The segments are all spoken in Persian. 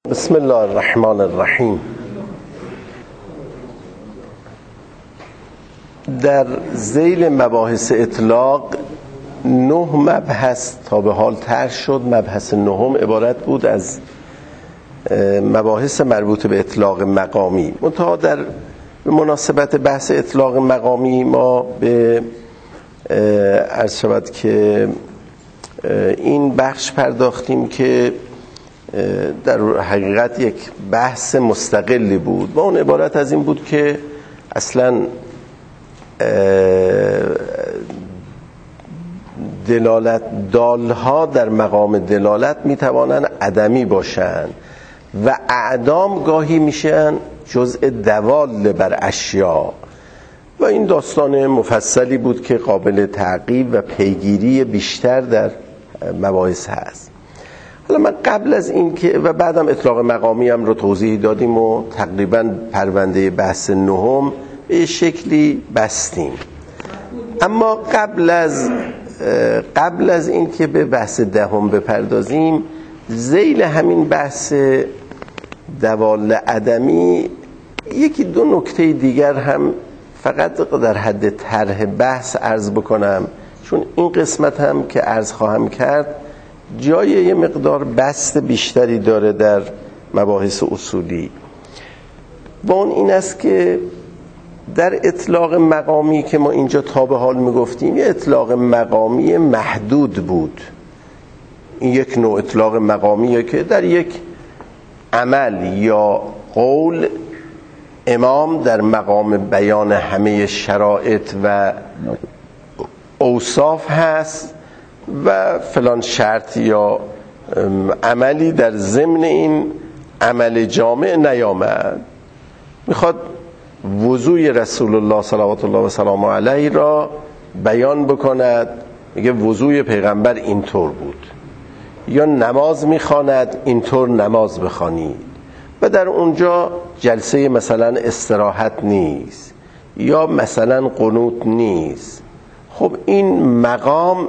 بسم الله الرحمن الرحیم. در ذیل مباحث اطلاق 9 مبحث تا به حال طرح شد. مبحث نهم عبارت بود از مباحث مربوط به اطلاق مقامی. منتها در مناسبت بحث اطلاق مقامی ما به عرض شود که این بخش پرداختیم که در حقیقت یک بحث مستقلی بود و اون عبارت از این بود که اصلا دلالت دالها در مقام دلالت میتوانند عدمی باشند و اعدام گاهی میشن جزء دوال بر اشیاء و این داستان مفصلی بود که قابل تعقیب و پیگیری بیشتر در مباحث هست. حالا من قبل از این که و بعدم اطلاق مقامی هم رو توضیح دادیم و تقریبا پرونده بحث نهم به شکلی بستیم. اما قبل از این که به بحث دهم بپردازیم، ذیل همین بحث دوال عدمی یکی دو نکته دیگر هم فقط در حد طرح بحث عرض بکنم، چون این قسمت هم که عرض خواهم کرد جای یه مقدار بست بیشتری داره در مباحث اصولی. با اون این است که در اطلاق مقامی که ما اینجا تا به حال میگفتیم یه اطلاق مقامی محدود بود. این یک نوع اطلاق مقامیه که در یک عمل یا قول امام در مقام بیان همه شرایط و اوصاف هست و فلان شرط یا عملی در ضمن این عمل جامع نیامد، میخواد وضوی رسول الله صلوات الله و سلام علیه را بیان بکند، میگه وضوی پیغمبر اینطور بود، یا نماز میخواند اینطور نماز بخوانید و در اونجا جلسه مثلا استراحت نیست یا مثلا قنوت نیست. خب این مقام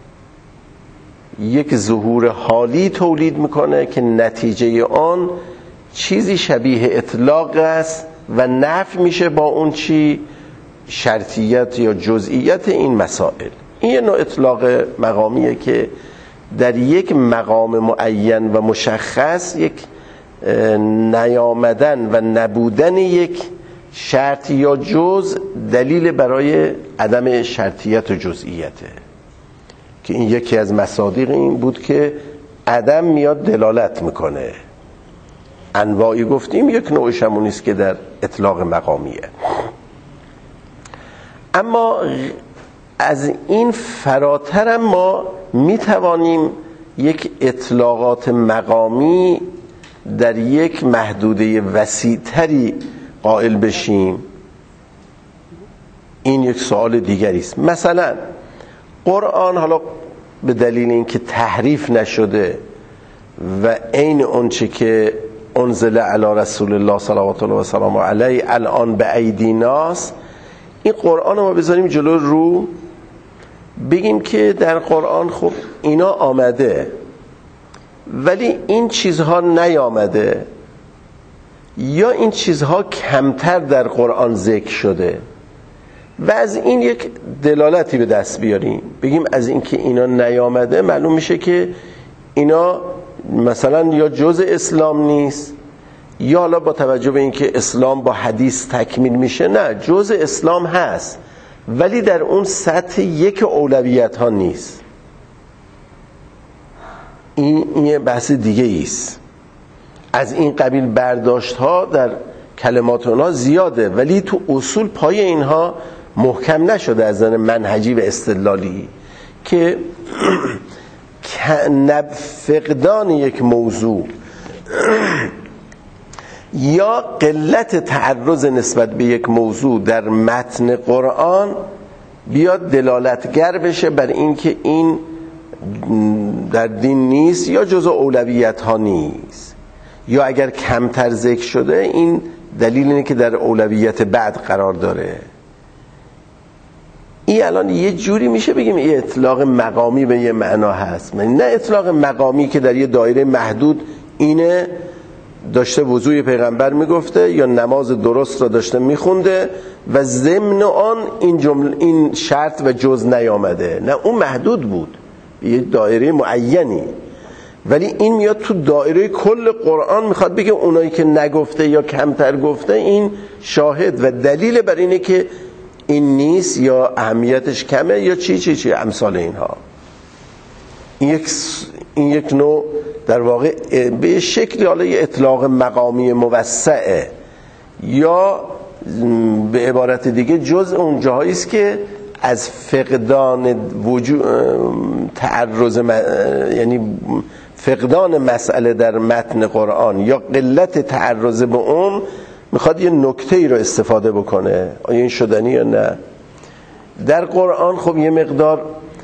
یک ظهور حالی تولید میکنه که نتیجه آن چیزی شبیه اطلاق است و نفی میشه با اون چی شرطیت یا جزئیت این مسائل. این یه نوع اطلاق مقامیه که در یک مقام معین و مشخص یک نیامدن و نبودن یک شرط یا جز دلیل برای عدم شرطیت و جزئیته، که این یکی از مصادیق این بود که عدم میاد دلالت میکنه. انواعی گفتیم، یک نوعش همون است که در اطلاق مقامیه. اما از این فراتر هم ما میتوانیم یک اطلاقات مقامی در یک محدوده وسیع‌تری قائل بشیم. این یک سوال دیگری است. مثلا قرآن حالا به دلیل اینکه تحریف نشده و عین اونچه که انزل علی رسول الله صلوات الله و سلام علیه الان به ایدیناست، این قرآن رو ما بذاریم جلو رو بگیم که در قرآن خب اینا آمده ولی این چیزها نیامده، یا این چیزها کمتر در قرآن ذکر شده و از این یک دلالتی به دست بیاریم، بگیم از این که اینا نیامده معلوم میشه که اینا مثلا یا جزء اسلام نیست، یا حالا با توجه به این که اسلام با حدیث تکمیل میشه، نه جزء اسلام هست ولی در اون سطح یک اولویت ها نیست. این یه بحث دیگه است. از این قبیل برداشت ها در کلمات اونها زیاده ولی تو اصول پای اینها محکم نشده از نظر منهجی و استدلالی، که فقدان یک موضوع یا قلت تعرض نسبت به یک موضوع در متن قرآن بیاد دلالتگر بشه بر این که این در دین نیست یا جزء اولویت ها نیست، یا اگر کمتر ذکر شده این دلیل اینه که در اولویت بعد قرار داره. این الان یه جوری میشه بگیم یه اطلاق مقامی به یه معنا هست، نه اطلاق مقامی که در یه دایره محدود اینه داشته وضوی پیغمبر میگفته یا نماز درست را داشته میخونده و ضمن آن این شرط و جز نیامده. نه، اون محدود بود یه دایره معینی، ولی این میاد تو دایره کل قرآن، میخواد بگه اونایی که نگفته یا کمتر گفته این شاهد و دلیل بر اینه که این نیست یا اهمیتش کمه یا چی امثال اینها. این یک نوع در واقع به شکلی حالا یه اطلاق مقامی موسعه، یا به عبارت دیگه جزء اون جاهایی است که از فقدان وجود تعرض یعنی فقدان مسئله در متن قرآن یا قلت تعرض به اون میخواد یه نکته‌ای رو استفاده بکنه. آیا این شدنی یا نه؟ در قرآن خب یه مقدار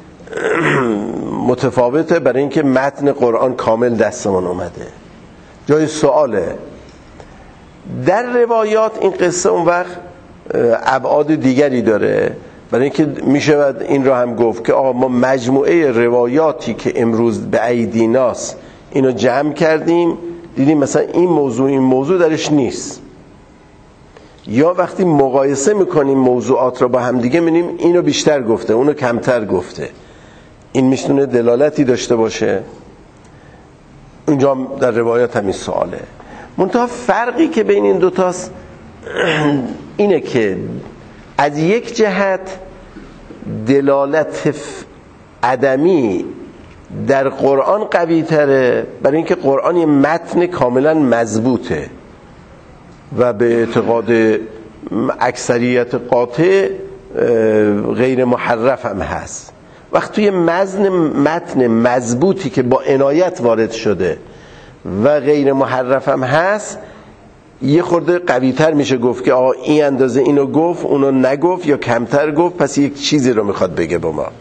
متفاوته، برای اینکه متن قرآن کامل دستمون اومده. جای سواله در روایات این قصه اون وقت ابعاد دیگری داره، برای اینکه میشه این رو هم گفت که آقا ما مجموعه روایاتی که امروز به ایدیناست اینو جمع کردیم، دیدیم مثلا این موضوع درش نیست، یا وقتی مقایسه میکنیم موضوعات رو با هم دیگه می‌بینیم اینو بیشتر گفته اونو کمتر گفته. این میتونه دلالتی داشته باشه. اونجا در روایات همین سواله. منتها فرقی که بین این دوتاست اینه که از یک جهت دلالت عدمی در قرآن قوی تره، برای اینکه قرآن یه متن کاملا مضبوطه و به اعتقاد اکثریت قاطع غیر محرف هم هست. وقت توی متن مضبوطی که با عنایت وارد شده و غیر محرف هم هست، یه خورده قوی‌تر میشه گفت که آقا این اندازه اینو گفت اونو نگفت یا کمتر گفت، پس یک چیزی رو میخواد بگه با ما.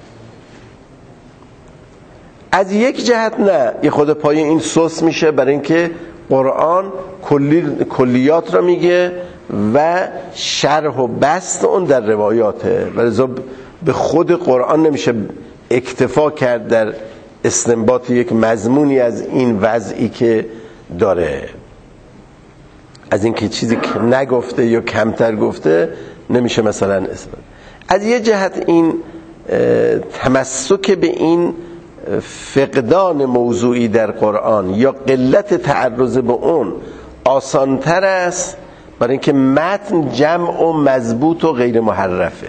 از یک جهت نه، یه خورده پای این سوس میشه، برای اینکه قرآن کلیات رو میگه و شرح و بسط اون در روایاته، ولذا به خود قرآن نمیشه اکتفا کرد در استنباط یک مضمونی از این وضعی که داره. از اینکه چیزی که نگفته یا کمتر گفته نمیشه مثلا اسم. از یه جهت این تمسک به این فقدان موضوعی در قرآن یا قلت تعرض به اون آسانتر است، برای اینکه متن جمع و مضبوط و غیر محرفه،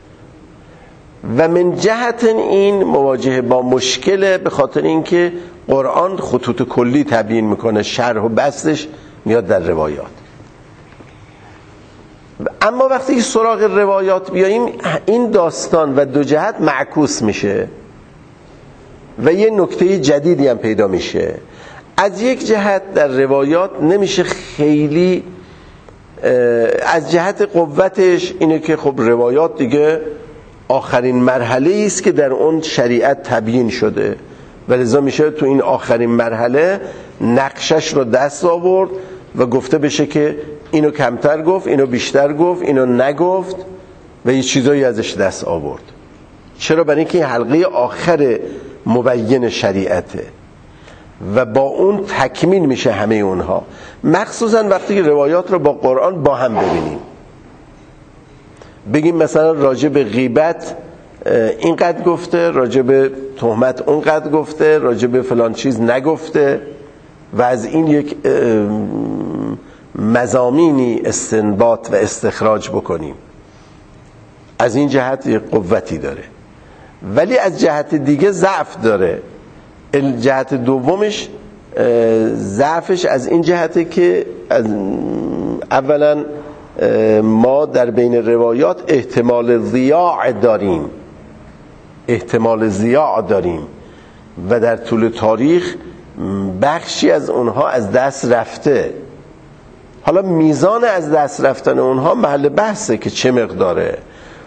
و من جهت این مواجهه با مشکله، به خاطر اینکه قرآن خطوط کلی تبیین میکنه، شرح و بسطش میاد در روایات. اما وقتی سراغ روایات بیاییم این داستان و دو جهت معکوس میشه و یه نکته جدیدی هم پیدا میشه. از یک جهت در روایات نمیشه خیلی، از جهت قوتش اینه که خب روایات دیگه آخرین مرحله است که در اون شریعت تبیین شده و لذا میشه تو این آخرین مرحله نقشش رو دست آورد و گفته بشه که اینو کمتر گفت، اینو بیشتر گفت، اینو نگفت و یه چیزایی ازش دست آورد. چرا؟ برای اینکه این حلقه آخر مبین شریعته و با اون تکمیل میشه همه اونها، مخصوصا وقتی که روایات رو با قرآن با هم ببینیم. بگیم مثلا راجع به غیبت اینقدر گفته، راجع به تهمت اونقدر گفته، راجع به فلان چیز نگفته، و از این یک مضامینی استنباط و استخراج بکنیم. از این جهت یک قوتی داره، ولی از جهت دیگه ضعف داره. جهت دومش ضعفش از این جهته که اولا ما در بین روایات احتمال ضیاع داریم و در طول تاریخ بخشی از اونها از دست رفته. حالا میزان از دست رفتن اونها محل بحثه که چه مقداره.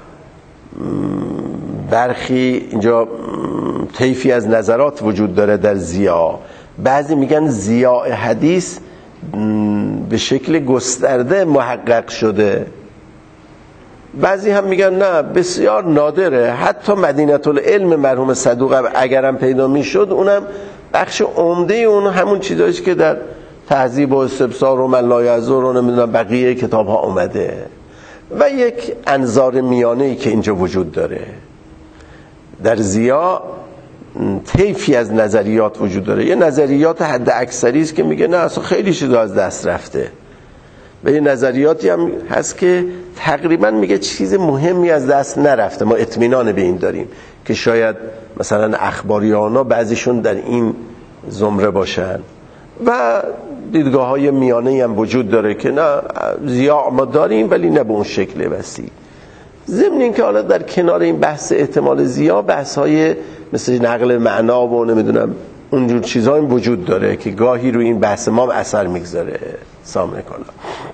برخی اینجا طیفی از نظرات وجود داره در ضیاع. بعضی میگن ضیاع حدیث به شکل گسترده محقق شده، بعضی هم میگن نه بسیار نادره، حتی مدینه العلم مرحوم صدوق اگرم پیدا میشد اونم بخش عمده اون همون چیزاییه که در تهذیب و استبصار و من لا یعذر و نمیدونم بقیه کتاب ها اومده و یک انظار میانه‌ای که اینجا وجود داره. در ضیاء طیفی از نظریات وجود داره. یه نظریات حد اکثری است که میگه نه اصلا خیلی چیزا از دست رفته و یه نظریاتی هم هست که تقریبا میگه چیز مهمی از دست نرفته، ما اطمینان به این داریم که شاید مثلا اخباریانا بعضیشون در این زمره باشن و دیدگاه های میانه‌ای هم وجود داره که نه ضیاء ما داریم ولی نه به اون شکل وسیع. ضمن این که حالا در کنار این بحث احتمال ضیاء بحث های مثل نقل معنا و نمیدونم اونجور چیزها هم وجود داره که گاهی روی این بحث ما اثر میگذاره. سامع کنم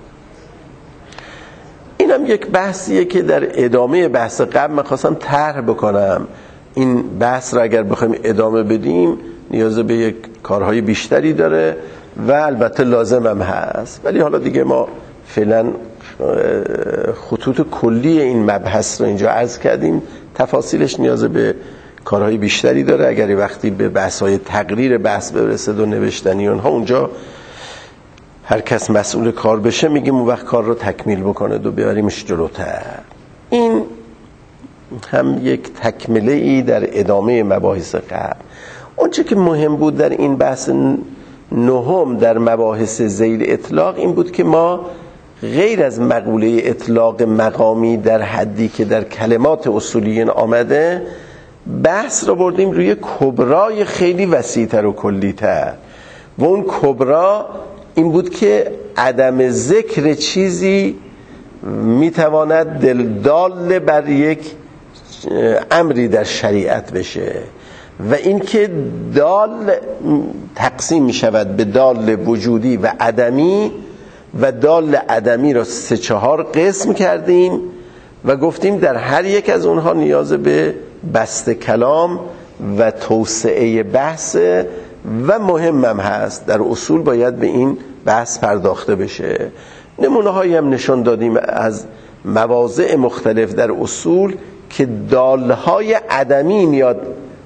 این هم یک بحثیه که در ادامه بحث قبل من خواستم طرح بکنم. این بحث را اگر بخوایم ادامه بدیم نیاز به یک کارهای بیشتری داره و البته لازم هم هست، ولی حالا دیگه ما فعلا خطوط کلی این مبحث رو اینجا عرض کردیم. تفاصیلش نیاز به کارهای بیشتری داره. اگر وقتی به بحث‌های تقریر بحث برسد و نوشتنی اونها، اونجا هر کس مسئول کار بشه میگیم اون وقت کار رو تکمیل بکنه و ببریمش جلوتر. این هم یک تکمله ای در ادامه مباحث قبل. اون چه که مهم بود در این بحث نهم در مباحث ذیل اطلاق این بود که ما غیر از مقوله اطلاق مقامی در حدی که در کلمات اصولیین آمده، بحث رو بردیم روی کبرای خیلی وسیع‌تر و کلی‌تر و اون کبرا این بود که عدم ذکر چیزی میتواند دلدال بر یک امری در شریعت بشه و این که دال تقسیم می شود به دال وجودی و عدمی و دال عدمی را 3-4 قسم کردیم و گفتیم در هر یک از اونها نیاز به بسط کلام و توسعه بحث و مهمم هست. در اصول باید به این بحث پرداخته بشه. نمونه هایی هم نشان دادیم از مواضع مختلف در اصول که دالهای عدمی میاد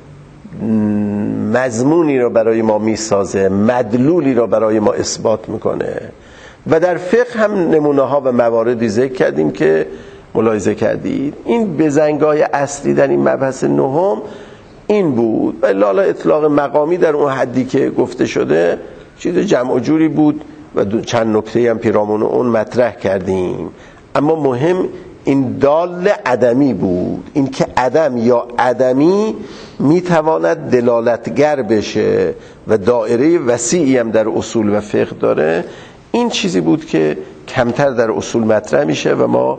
مضمونی را برای ما میسازه، مدلولی را برای ما اثبات میکنه و در فقه هم نمونه ها و مواردی ذکر کردیم که ملاحظه کردید. این بزنگاه اصلی در این مبحث نهم این بود و لالا اطلاق مقامی در اون حدی که گفته شده چیز جمع و جوری بود و چند نکته هم پیرامون اون مطرح کردیم، اما مهم این دال عدمی بود، این که عدم یا عدمی میتواند دلالتگر بشه و دایره وسیعی هم در اصول و فقه داره. این چیزی بود که کمتر در اصول مطرح میشه و ما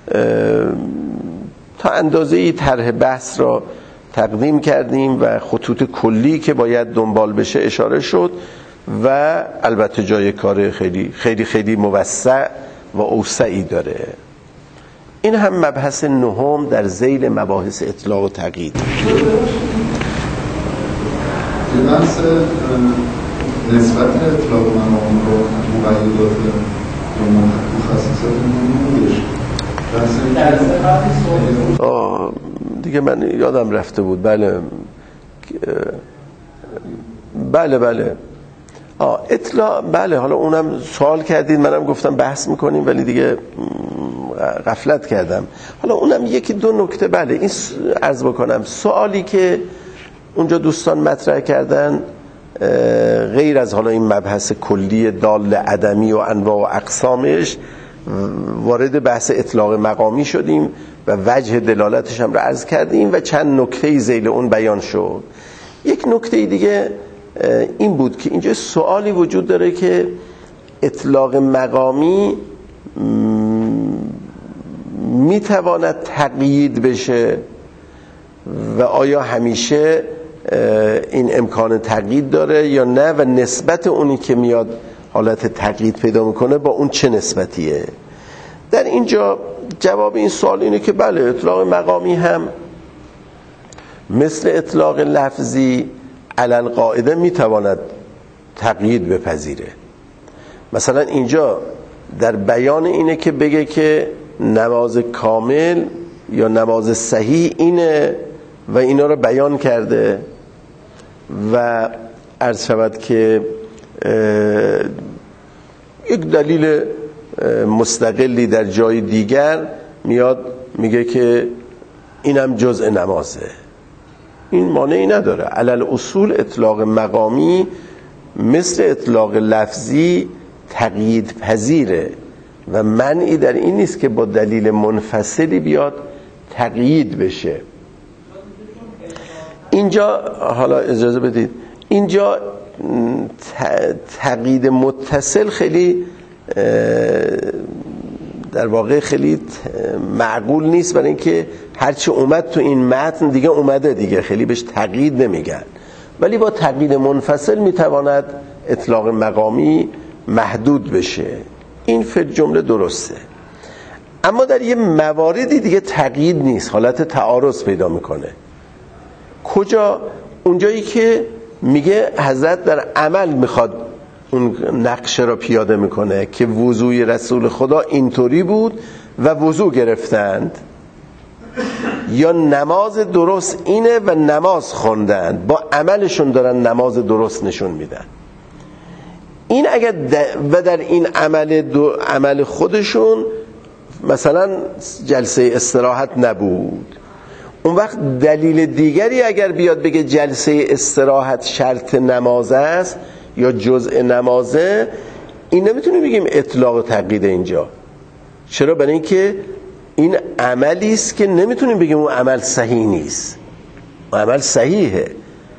تا اندازه‌ای طرح بحث را تقدیم کردیم و خطوط کلی که باید دنبال بشه اشاره شد و البته جای کار خیلی خیلی خیلی موسع و اوسعی داره. این هم مبحث نهم در ذیل مباحث اطلاق و تقیید. بحث نسبت اطلاق مقام رو مقیدات یا مخصصات نمیشه. دیگه من یادم رفته بود. بله اطلاع، بله حالا اونم سوال کردید منم گفتم بحث میکنیم ولی دیگه غفلت کردم. حالا اونم یکی دو نکته بله این عرض بکنم. سوالی که اونجا دوستان مطرح کردن غیر از حالا این مبحث کلی دال عدمی و انواع و اقسامش، وارد بحث اطلاق مقامی شدیم و وجه دلالتش هم رو عرض کردیم و چند نکته ذیل اون بیان شد. یک نکته دیگه این بود که اینجا سوالی وجود داره که اطلاق مقامی میتواند تقیید بشه و آیا همیشه این امکان تقیید داره یا نه و نسبت اونی که میاد حالت تقیید پیدا میکنه با اون چه نسبتیه. در اینجا جواب این سوال اینه که بله اطلاق مقامی هم مثل اطلاق لفظی علل قاعده میتواند تقیید بپذیره. مثلا اینجا در بیان اینه که بگه که نماز کامل یا نماز صحیح اینه و اینا رو بیان کرده و عرض شود که یک دلیل مستقلی در جای دیگر میاد میگه که اینم جزء نمازه، این مانعی نداره. علل اصول اطلاق مقامی مثل اطلاق لفظی تقیید پذیره و منعی در این نیست که با دلیل منفصلی بیاد تقیید بشه. اینجا حالا اجازه بدید، اینجا تقیید متصل خیلی در واقع خیلی معقول نیست، برای اینکه هرچی اومد تو این متن دیگه اومده دیگه، خیلی بهش تقیید نمیگن. ولی با تقیید منفصل میتواند اطلاق مقامی محدود بشه، این فی الجمله درسته. اما در یه مواردی دیگه تقیید نیست، حالت تعارض پیدا میکنه. کجا؟ اونجایی که میگه حضرت در عمل میخواد اون نقشه را پیاده میکنه که وضوی رسول خدا اینطوری بود و وضو گرفتند، یا نماز درست اینه و نماز خوندن، با عملشون دارن نماز درست نشون میدن. این اگر و در این عمل خودشون مثلا جلسه استراحت نبود، اون وقت دلیل دیگری اگر بیاد بگه جلسه استراحت شرط نماز است یا جزء نمازه، این نمیتونیم بگیم اطلاق و تقیید اینجا. چرا؟ برای اینکه این عملی است که نمیتونیم بگیم اون عمل صحیح نیست، اون عمل صحیحه.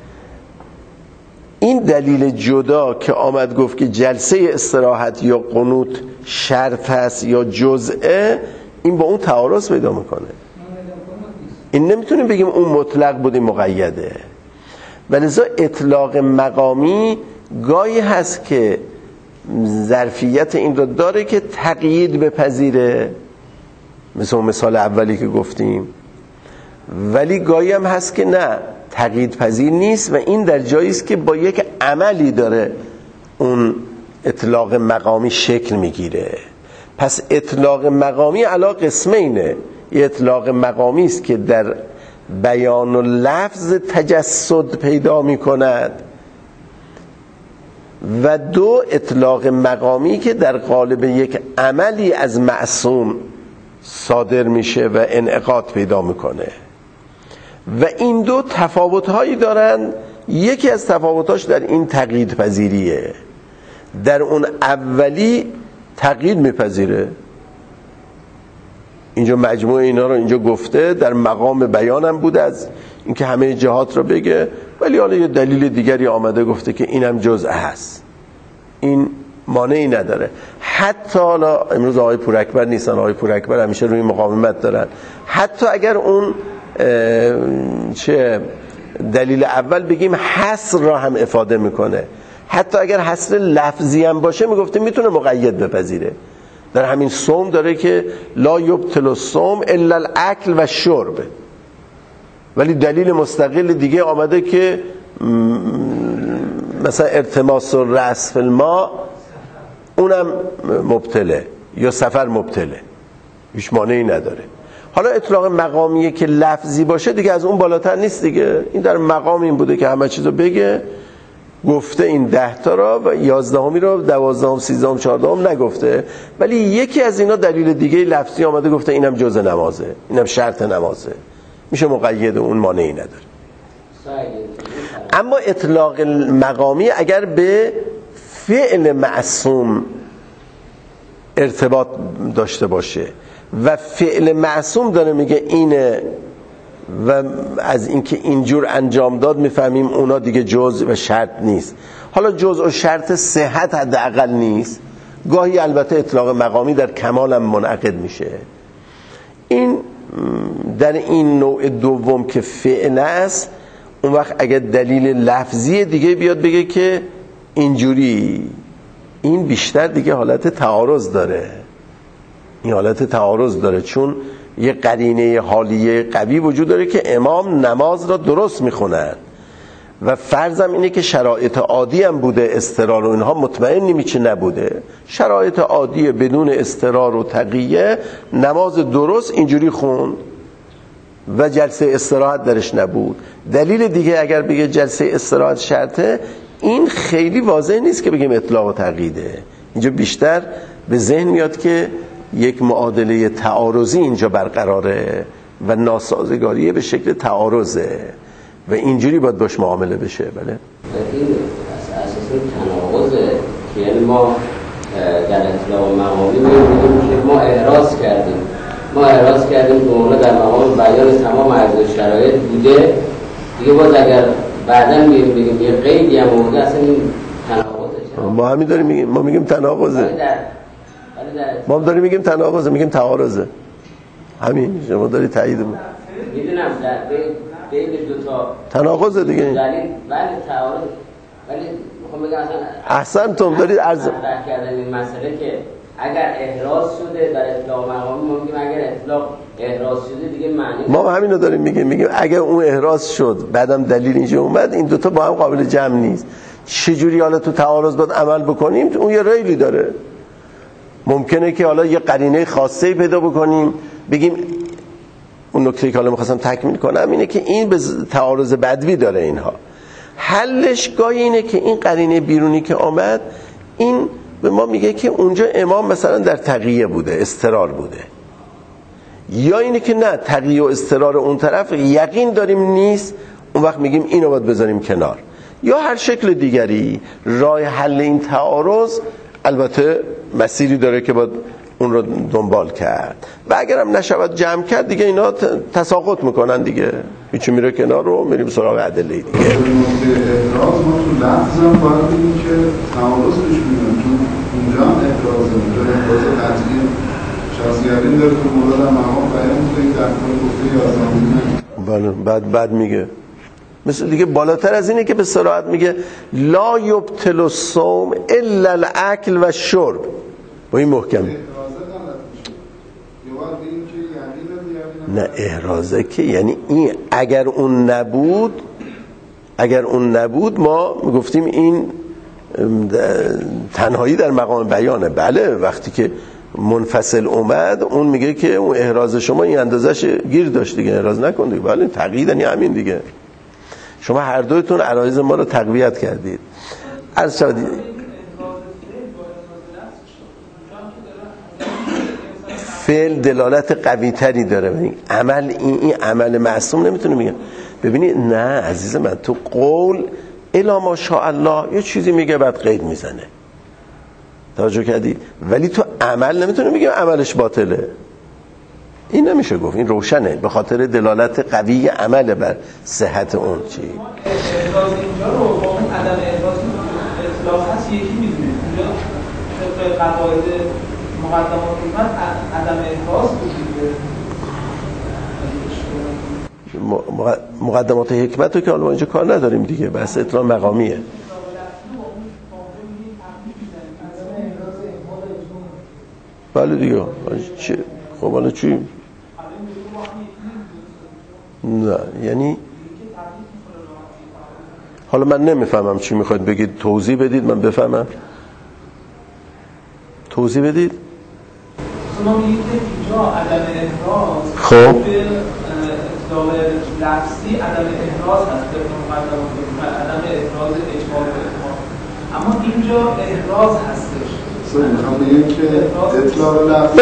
این دلیل جدا که آمد گفت که جلسه استراحت یا قنوت شرط است یا جزءه، این با اون تعارض پیدا میکنه. این نمیتونیم بگیم اون مطلق بود این مقیده. ولذا اطلاق مقامی گاهی هست که ظرفیت این رو داره که تقیید بپذیره، مثل اون مثال اولی که گفتیم، ولی گاهی هم هست که نه، تقیید پذیر نیست و این در جایی است که با یک عملی داره اون اطلاق مقامی شکل میگیره. پس اطلاق مقامی علی قسمینه. یه اطلاق مقامی است که در بیان و لفظ تجسد پیدا میکند و دو اطلاق مقامی که در قالب یک عملی از معصوم صادر میشه و انعقاد پیدا میکنه. و این دو تفاوت‌هایی دارن. یکی از تفاوتاش در این تقیید پذیریه. در اون اولی تقیید میپذیره، اینجا مجموعه اینا رو اینجا گفته، در مقام بیانم بوده از اینکه همه جهات رو بگه، ولی حالا یه دلیل دیگری آمده گفته که اینم جزء هست، این مانعی نداره. حتی حالا امروز آقای پوراکبر نیستن، آقای پوراکبر همیشه روی مقاومت دارن، حتی اگر اون چه دلیل اول بگیم حصر را هم افاده میکنه، حتی اگر حصر لفظی هم باشه میگفته میتونه مقید بپذیره. در همین صوم داره که لا یبطل الصوم الا الاکل و شرب، ولی دلیل مستقل دیگه آمده که مثلا ارتماس الرأس فی الماء اونم مبتله یا سفر مبتله، هیچ مانعی نداره. حالا اطلاق مقامیه که لفظی باشه دیگه از اون بالاتر نیست دیگه. این در مقام این بوده که همه چیزو بگه، گفته این 10 تا را و 11می رو 12م 13م 14م نگفته، ولی یکی از اینا دلیل دیگه لفظی آمده گفته اینم جزء نمازه، اینم شرط نمازه، میشه مقید، اون مانعی نداره. اما اطلاق مقامی اگر به فعل معصوم ارتباط داشته باشه و فعل معصوم داره میگه اینه و از اینکه اینجور انجام داد میفهمیم اونا دیگه جزء و شرط نیست. حالا جزء و شرط صحت حداقل نیست، گاهی البته اطلاق مقامی در کمال هم منعقد میشه. این در این نوع دوم که فعل است، اون وقت اگر دلیل لفظی دیگه بیاد بگه که اینجوری، این بیشتر دیگه حالت تعارض داره. این حالت تعارض داره چون یه قرینه حالیه قوی وجود داره که امام نماز را درست میخونن و فرضم اینه که شرایط عادی هم بوده، اضطرار و اینها مطمئن نمیشه نبوده، شرایط عادی بدون اضطرار و تقیه نماز درست اینجوری خوند و جلسه استراحت درش نبود. دلیل دیگه اگر بگه جلسه استراحت شرطه، این خیلی واضح نیست که بگیم اطلاق و تقییده، اینجا بیشتر به ذهن میاد که یک معادله تعارضی اینجا برقراره و ناسازگاری به شکل تعارضه و اینجوری باید باش معامله بشه. بله این اساس تناقضه که یعنی ما در اطلاق مقامی می‌بینیم که ما احراز کردیم که مولا در مقام بیان تمام عرض شرایط بوده دیگه. باز اگر بعدا بگیم یه قیدی هم موجود اصلا این تناقضه. ما همین داریم میگیم، ما میگیم تناقضه، ما هم داریم میگیم تناقضه، میگیم تعارضه. همین شما داری تایید می‌کنی. میدونم در بین دو تا تناقضه دیگه. ولی تعارض، ولی میخوام بگم احسنتم دارید عرض کردن این مسئله که اگر احراز شده در اطلاق مقامی ما میگیم اگر احراز شده دیگه معنی ما همین رو داریم میگیم اگر اون احراز شد بعدم دلیل اینجا اومد این دوتا با هم قابل جمع نیست. چجوری حالا تو تعارض باید عمل بکنیم؟ اون یه ریلی داره. ممکنه که حالا یه قرینه خاصه پیدا بکنیم بگیم اون نکته که حالا می‌خواستم تکمیل کنم اینه که این به تعارض بدوی داره. اینها حلش گاهی اینه که این قرینه بیرونی که آمد این به ما میگه که اونجا امام مثلا در تقیه بوده، استرار بوده، یا اینه که نه تقیه و استرار اون طرف یقین داریم نیست، اون وقت میگیم اینو باید بذاریم کنار، یا هر شکل دیگری. راه حل این تعارض البته مسیری داره که باید اون رو دنبال کرد و اگرم نشود جمع کرد دیگه اینا تساقط میکنن دیگه، هیچی میره کنار رو میریم سراغ ادله دیگه. نقطه اعتراض ما تو لفظم باید بگیم که تعارض پیش میاد، چون اونجا هم اعتراضه، اونجا اعتراض قطعی شخصیتی داره که مورد مقام بیان میکنه در کل گفته 11 بعد میگه مثل دیگه بالاتر از اینه که به صراحت میگه لا یبطل الصوم الا الاکل و الشرب. با این محکم نه احرازه که یعنی این اگر اون نبود ما گفتیم این تنهایی در مقام بیانه. بله وقتی که منفصل اومد اون میگه که اون احراز شما این اندازش گیر داشت دیگه، احراز نکن دیگه. بله تقیید یعنی همین دیگه. شما هر دویتون عرایض ما رو تقویت کردید. عرض شد فعل دلالت قوی تری داره. عمل این عمل معصوم نمیتونه میگه. ببینید نه عزیز من، تو قول الا ماشاء الله یه چیزی میگه بعد قید میزنه، توجه کردی؟ ولی تو عمل نمیتونه میگه عملش باطله. این نمیشه گفت، این روشنه به خاطر دلالت قوی عمل بر صحت اون چی. اعتراض اینجا رو با اون عدم اعتراض اطلاق هست یکی میدونه. اینجا طبق قواعد مقدمات حکمت عدم اعتراض بود. مقدمات حکمت رو که حالا اینجا کار نداریم دیگه، بحث اطلاق مقامیه. بله دیگه خب حالا چی؟ نه یعنی حالا من نمیفهمم چی میخواید بگید، توضیح بدید من بفهمم. توضیح بدید. شما میگید اینجا عدم احراز خب به اطلاق لفظی عدم احراز هست، به مقدمات عدم احراز اجمال و احمال، اما اینجا احراز هستش. میخوام بگیم که اطلاق لفظی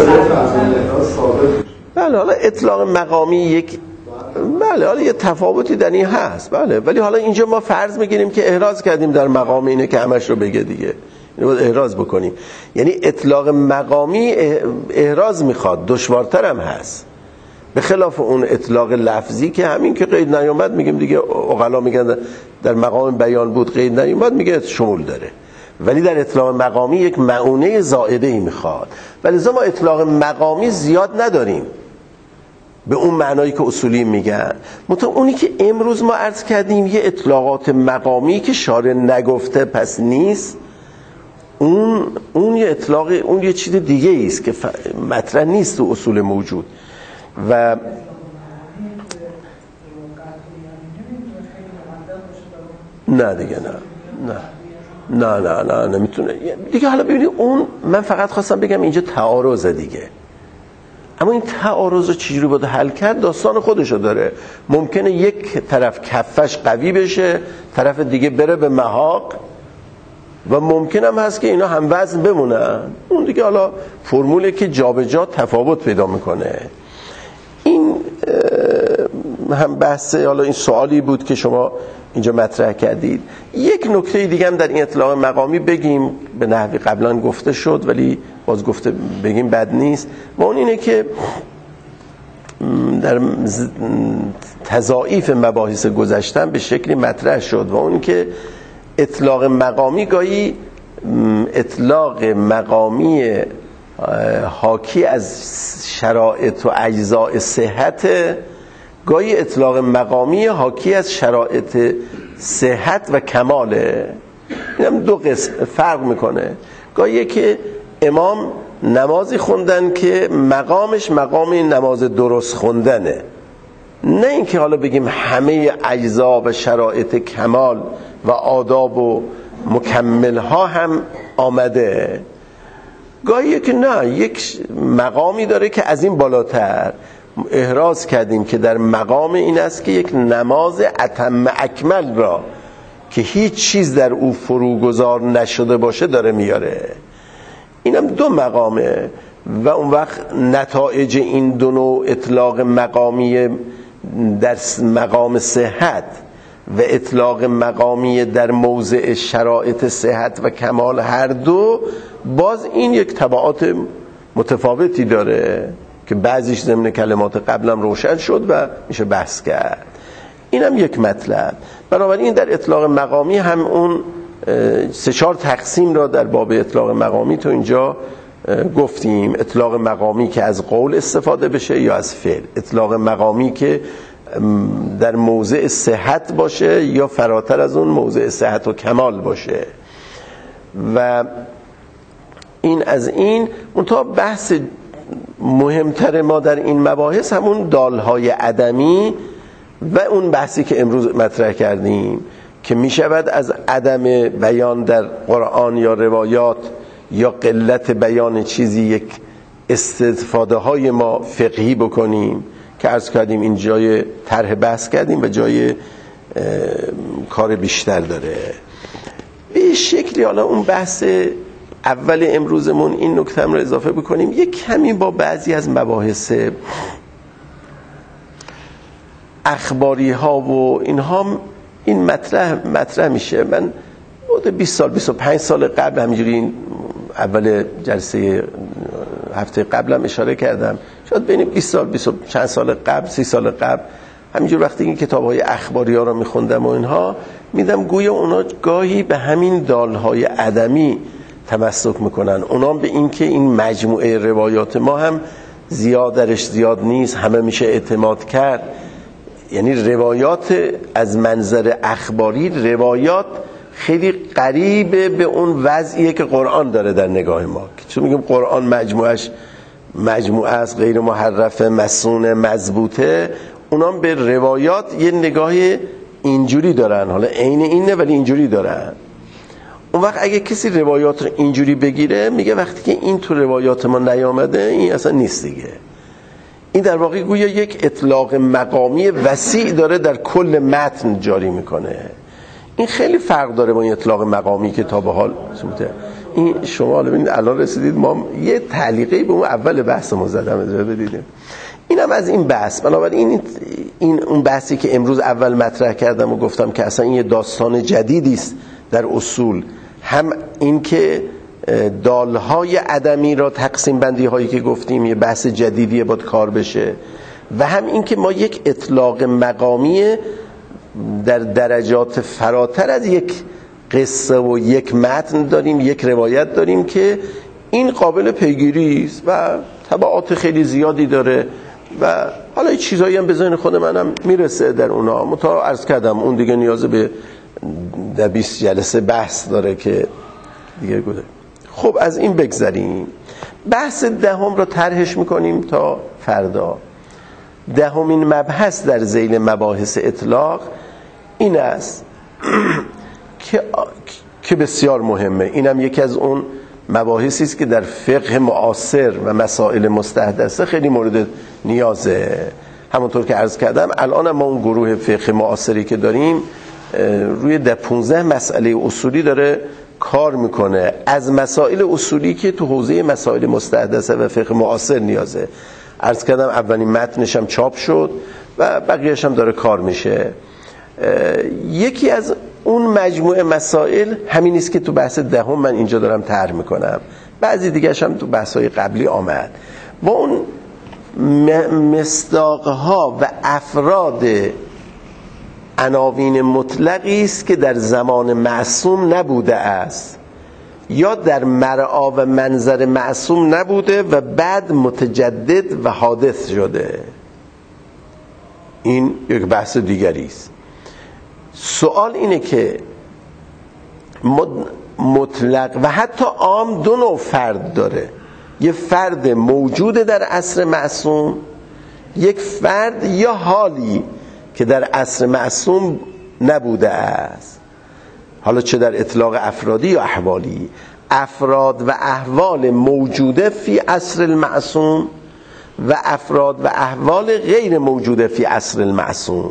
بله حالا اطلاق مقامی یک بله حالا یه تفاوتی در این هست. بله ولی حالا اینجا ما فرض میگیریم که احراز کردیم در مقام اینه که همش رو بگه دیگه، اینو باید احراز بکنیم. یعنی اطلاق مقامی احراز میخواد، دشوارتر هم هست به خلاف اون اطلاق لفظی که همین که قید نیومد میگیم دیگه. عقلا میگن در مقام بیان بود قید نیومد میگه شمول داره. ولی در اطلاق مقامی یک معونه زائده ای میخواد، ولی ما اطلاق مقامی زیاد نداریم به اون معنایی که اصولی میگن. مثلا اونی که امروز ما عرض کردیم یه اطلاقات مقامی که شارع نگفته پس نیست، اون یه اطلاق، اون یه چیز دیگه ایست که مطرح نیست تو اصول موجود. و نه دیگه نه نمیتونه دیگه. حالا ببینید اون من فقط خواستم بگم اینجا تعارضه دیگه، اما این تعارض رو چجوری باید حل کرد داستان خودشو داره. ممکنه یک طرف کفش قوی بشه، طرف دیگه بره به محاق و ممکن هم هست که اینا هم وزن بمونن. اون دیگه حالا فرموله که جابجا تفاوت پیدا میکنه. این هم بحث، حالا این سوالی بود که شما اینجا مطرح کردید. یک نکته دیگه هم در این اطلاق مقامی بگیم، به نحوی قبلا گفته شد ولی باز گفته بگیم بد نیست، و اون اینه که در تضاعیف مباحث گذشتن به شکلی مطرح شد، و اون که اطلاق مقامی گاهی اطلاق مقامی حاکی از شرایط و اجزاء صحت، گاهی اطلاق مقامی حاکی از شرایط صحت و کماله. این هم دو قسم فرق میکنه. گاهی که امام نمازی خوندن که مقامش مقام نماز درست خوندنه، نه اینکه حالا بگیم همه اجزا و شرایط کمال و آداب و مکمل ها هم آمده. گاهی که نه، یک مقامی داره که از این بالاتر احراز کردیم که در مقام این است که یک نماز اتم اکمل را که هیچ چیز در او فروگذار نشده باشه داره میاره. اینم دو مقامه، و اون وقت نتایج این دو نوع اطلاق مقامی در مقام صحت و اطلاق مقامی در موضع شرایط صحت و کمال، هر دو باز این یک تبعات متفاوتی داره که بعضیش ضمن کلمات قبلم روشن شد و میشه بحث کرد. اینم یک مطلب. بنابراین در اطلاق مقامی هم اون 3-4 تقسیم را در باب اطلاق مقامی تو اینجا گفتیم. اطلاق مقامی که از قول استفاده بشه یا از فعل، اطلاق مقامی که در موضع صحت باشه یا فراتر از اون موضع صحت و کمال باشه. و این از این منتها بحث مهمتر ما در این مباحث همون دالهای عدمی و اون بحثی که امروز مطرح کردیم که می شود از عدم بیان در قرآن یا روایات یا قلت بیان چیزی یک استفاده های ما فقهی بکنیم که عرض کردیم این جای طرح بحث کردیم و جای کار بیشتر داره. به شکلی حالا اون بحث اول امروزمون این نکته رو اضافه بکنیم، یک کمی با بعضی از مباحث اخباری ها و اینها این مطرح میشه. من بود 20 سال 25 سال قبل همینجوری این اول جلسه هفته قبلم اشاره کردم، شاید بین 20 سال 20 چند سال قبل 30 سال قبل همینجور وقتی این کتاب‌های اخباری ها رو میخوندم و اینها میدم گویا اونا گاهی به همین دالهای عدمی تمسک میکنن. اونا به این که این مجموعه روایات ما هم درش زیاد نیست، همه میشه اعتماد کرد. یعنی روایات از منظر اخباری روایات خیلی قریبه به اون وضعیه که قرآن داره در نگاه ما، چون میگیم قرآن مجموعه از غیر محرفه، مسنون، مضبوطه. اونا به روایات یه نگاه اینجوری دارن، حالا عین اینه ولی اینجوری دارن. اون وقت اگه کسی روایات رو اینجوری بگیره میگه وقتی که این تو روایات ما نیامده این اصلا نیست دیگه. این در واقع گویا یک اطلاق مقامی وسیع داره در کل متن جاری میکنه. این خیلی فرق داره با این اطلاق مقامی که تا به حال این شما ببینید الان رسیدید ما یه تعلیقی به اون اول بحثمون زدم اجازه بدید. اینم از این بحث. بنابراین این اون بحثی که امروز اول مطرح کردم و گفتم که اصلا این یه داستان جدیدی است در اصول، هم این که دالهای عدمی را تقسیم بندی هایی که گفتیم یه بحث جدیدیه باید کار بشه، و هم این که ما یک اطلاق مقامی در درجات فراتر از یک قصه و یک متن داریم، یک روایت داریم که این قابل پیگیری است و تبعات خیلی زیادی داره و حالا این چیزایی هم به ذهن خود منم میرسه در اونا. متا عرض کردم اون دیگه نیاز به در 20 جلسه بحث داره که دیگه گذاره. خب از این بگذریم. بحث دهم را طرحش میکنیم تا فردا. دهمین مبحث در ذیل مباحث اطلاق این است که بسیار مهمه. اینم یکی از اون مباحثی است که در فقه معاصر و مسائل مستحدثه خیلی مورد نیازه. همونطور که عرض کردم الان ما اون گروه فقه معاصری که داریم روی 15 مسئله اصولی داره کار میکنه از مسائل اصولی که تو حوزه مسائل مستحدثه و فقه معاصر نیازه. عرض کردم اولین متنش هم چاپ شد و بقیه‌اش هم داره کار میشه. یکی از اون مجموعه مسائل همین است که تو بحث دهم من اینجا دارم طرح میکنم، بعضی دیگرش هم تو بحث‌های قبلی آمد. با اون مصداقها و افراد عناوین مطلقی است که در زمان معصوم نبوده است یا در مرعا و منظر معصوم نبوده و بعد متجدد و حادث شده. این یک بحث دیگری است. سوال اینه که مطلق و حتی عام دو نوع فرد داره. یه فرد موجود در عصر معصوم، یک فرد یا حالی که در عصر معصوم نبوده است. حالا چه در اطلاق افرادی یا احوالی، افراد و احوال موجوده فی عصر المعصوم و افراد و احوال غیر موجوده فی عصر المعصوم.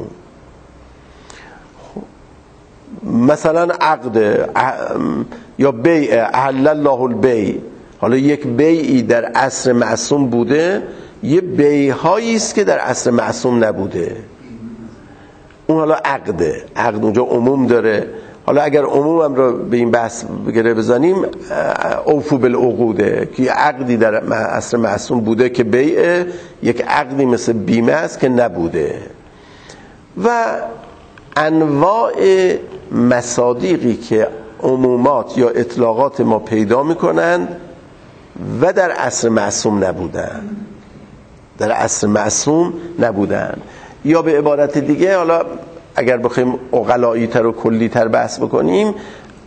مثلا عقد یا بیع، احل الله البیع، حالا یک بیعی در عصر معصوم بوده، یه بیع‌هایی است که در عصر معصوم نبوده، اون حالا عقده. عقد اونجا عموم داره. حالا اگر عمومم رو به این بحث گره بزنیم، اوفو بالعقوده که عقدی در عصر معصوم بوده که بیعه، یک عقدی مثل بیمه است که نبوده. و انواع مصادیقی که عمومات یا اطلاقات ما پیدا میکنند و در عصر معصوم نبودن، در عصر معصوم نبودن. یا به عبارت دیگه، حالا اگر بخوایم عقلایی تر و کلی تر بحث بکنیم،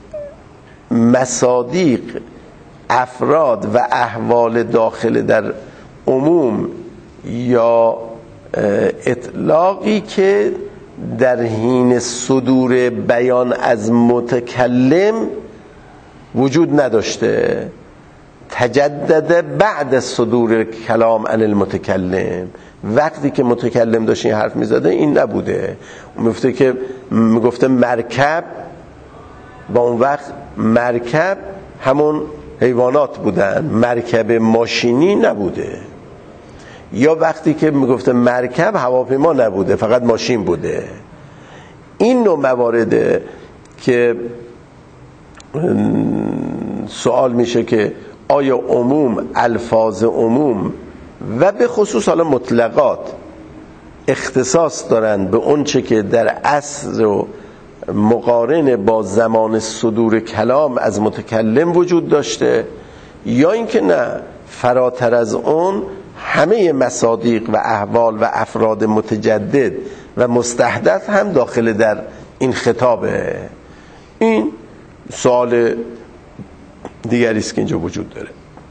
مصادیق افراد و احوال داخل در عموم یا اطلاقی که در حین صدور بیان از متکلم وجود نداشته، تجدد بعد صدور کلام عن المتکلم. وقتی که متکلم داشت این حرف میزده این نبوده. اون میگفته مرکب، با اون وقت مرکب همون حیوانات بودن، مرکب ماشینی نبوده. یا وقتی که میگفته مرکب هواپیما نبوده، فقط ماشین بوده. این نوع موارده که سوال میشه که آیا عموم، الفاظ عموم و به خصوص حالا مطلقات اختصاص دارند به اون چه که در عصر و مقارن با زمان صدور کلام از متکلم وجود داشته، یا اینکه نه، فراتر از اون همه مصادیق و احوال و افراد متجدد و مستحدث هم داخل در این خطابه. این سوال دیگری است که اینجا وجود داره.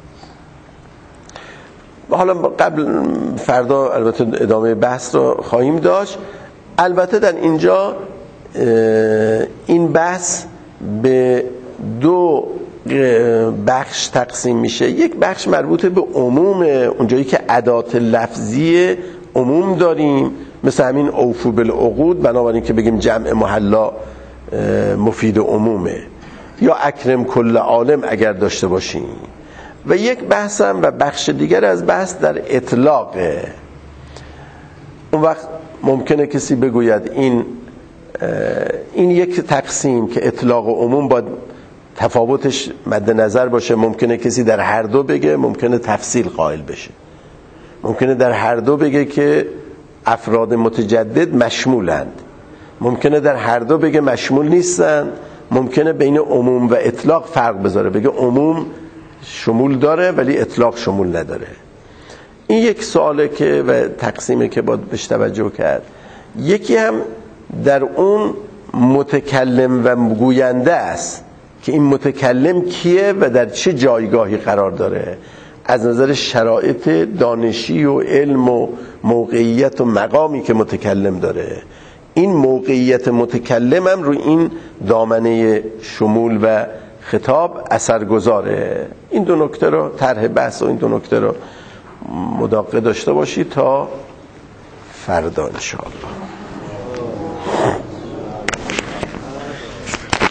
حالا قبل فردا البته ادامه بحث رو خواهیم داشت. البته در اینجا این بحث به دو بخش تقسیم میشه. یک بخش مربوط به عموم، اونجایی که ادات لفظی عموم داریم، مثل همین اوفو بالعقود، بنابراین که بگیم جمع محلا مفید عمومه، یا اکرم کل عالم اگر داشته باشیم. و یک بحث هم و بخش دیگر از بحث در اطلاقه. اون وقت ممکنه کسی بگوید این یک تقسیم که اطلاق و عموم باید تفاوتش مد نظر باشه. ممکنه کسی در هر دو بگه، ممکنه تفصیل قائل بشه. ممکنه در هر دو بگه که افراد متجدد مشمولند، ممکنه در هر دو بگه مشمول نیستند، ممکنه بین عموم و اطلاق فرق بذاره، بگه عموم شمول داره ولی اطلاق شمول نداره. این یک سواله که و تقسیمه که باید بهش توجه کرد. یکی هم در اون متکلم و گوینده است که این متکلم کیه و در چه جایگاهی قرار داره، از نظر شرایط دانشی و علم و موقعیت و مقامی که متکلم داره. این موقعیت متکلم هم روی این دامنه شمول و خطاب اثر گذاره. این دو نکته رو طرح بحث و این دو نکته رو مداقه داشته باشید تا فردا انشاءالله.